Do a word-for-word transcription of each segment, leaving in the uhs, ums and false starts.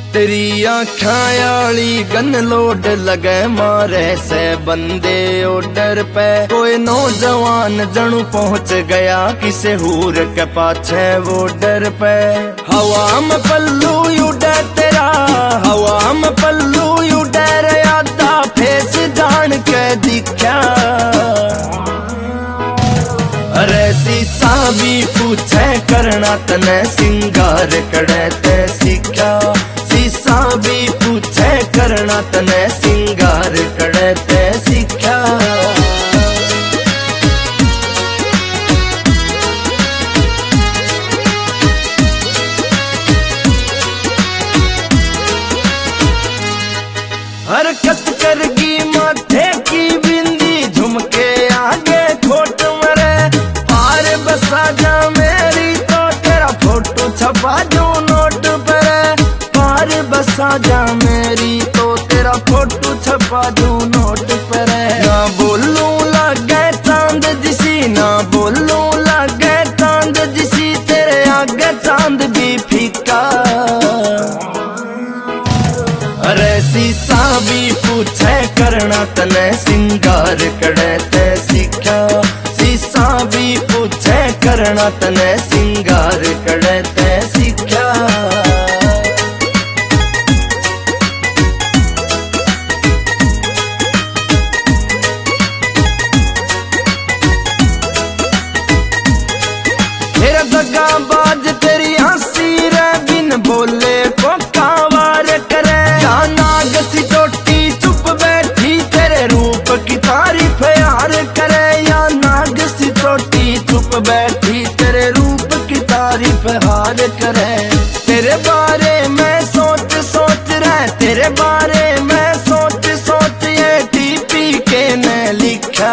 तेरी आँखा आली गन लोड लगे मारे से बंदे ओडर पे। कोई नौजवान जणू पहुंच गया किसे हूर के पाछे वो डर पे। हवा में पल्लू उड़े तेरा, हवा में पल्लू उड़े रे आधा फेस जान के दिखा। अरे शीशा भी पूछे करना तने सिंगार कड़े ते सीखा। शीशा भी पूछे करना तने सिंगार कड़े ते सीखा। हरकत करगी माथे की बिंदी झुमके आगे खोट मरे। पार बसा जा मेरी तो तेरा फोटो छपा जो नोट पर। पार बसा जा मेरी तो तेरा फोटो छपा जो नोट पर। ना बोलूं लगे चांद जिसी, ना बोलूं लगे चांद जिसी, तेरे आगे चांद भी फीका। अरे शीशा भी पूछे करना तने सिंगार कड़े ते सीखा। शीशा भी पूछे करना तने सिंगार कड़े ते सीखा। तेरा दगाबाज तेरी हंसी रे बिन बोले को कावार करे। या नाग सी चोटी चुप बैठी तेरे रूप की तारीफ यार करे। या नाग सी चोटी चुप बैठी तेरे रूप की तारीफ हार करे। तेरे बारे में सोच सोच रहे, तेरे बारे में सोच सोच ये टीपी के ने लिखा।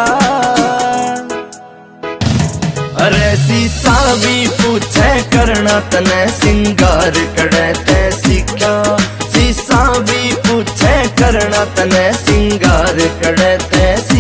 अरे शीशा भी पूछे करना तने सिंगार कड़े ते सीखा। शीशा भी पूछे करना तने सिंगार कड़े ते सीखा।